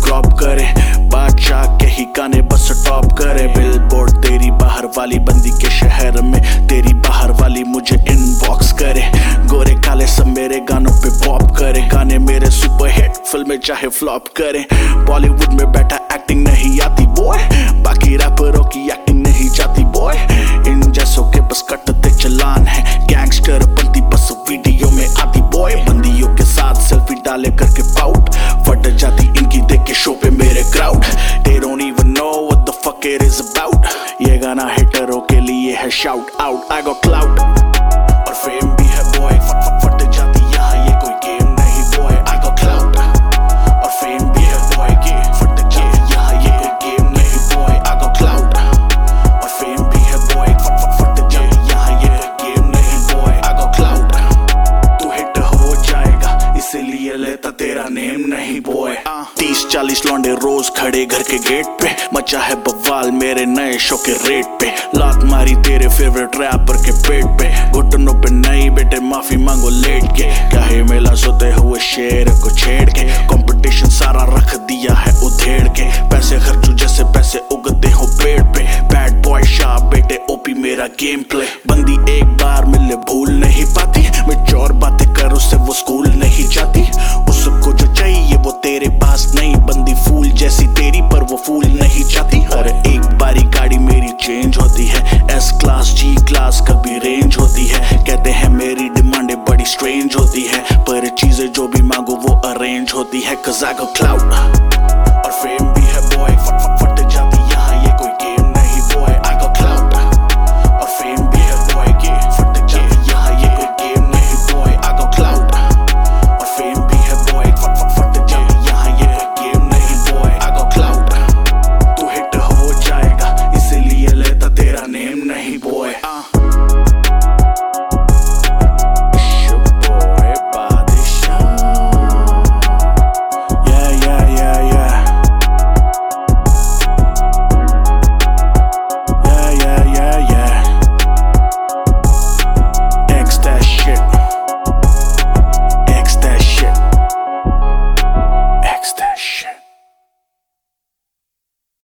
Crop करे, बादशाह के ही गाने बस टॉप करे। बिलबोर्ड तेरी बाहर वाली बंदी के शहर में, तेरी बाहर वाली मुझे इनबॉक्स करे। गोरे काले सब मेरे गानों पे पॉप करे, गाने मेरे सुपर हिट, फिल्में चाहे फ्लॉप करे। बॉलीवुड में बैठा एक्टिंग नहीं आती बॉय, बाकी रैपरों की एक्टिंग नहीं जाती बॉय। इन जैसों के बस कटते चलान है, गैंगस्टर बनती बस वीडियो में आती बॉय। बंदियों के साथ सेल्फी डाले करके पाउट, फट जाती इनकी देख के शो पे मेरे crowd. They don't even know what the fuck it is about, ये गाना हिटरों के लिए है shout out. I got clout और फेम भी है बॉय, फट जाती यहाँ ये कोई गेम नहीं बॉय। I got clout और फेम भी है बॉय, ये फट जाती यहाँ ये कोई गेम नहीं बॉय। I got clout और फेम भी है बॉय, फट जाती यहाँ ये कोई गेम नहीं बॉय। I got clout, तू हिट हो जाएगा इसीलिए लेता तेरा नेम नहीं बॉय। 30-40 लौंडे रोज खड़े घर के गेट पे, मचा है बवाल मेरे नए शो के रेट पे। लात मारी तेरे फेवरेट रैपर के पेट पे, घुटनों पे नहीं बेटे माफी मांगो लेट के। क्या है मेला सोते हुए शेर को छेड़ के, कंपटीशन सारा रख दिया है उधेड़ के। पैसे खर्चू जैसे पैसे उगते हो पेड़ पे, बैड बॉय शाह बेटे ओपी मेरा गेम प्ले। बंदी एक बार मिले भूल नहीं पाती, मैच्योर बातें कर उससे वो स्कूल नहीं जाती। उसको जो चाहिए वो तेरे पास नहीं, बंदी फूल जैसी तेरी पर वो फूल नहीं चाहती। और एक बारी गाड़ी मेरी चेंज होती है, एस क्लास जी क्लास कभी रेंज होती है। कहते हैं मेरी डिमांडें बड़ी स्ट्रेंज होती है, पर चीजें जो भी मांगो वो अरेंज होती है। Cause I got clout और फेम भी है बॉय,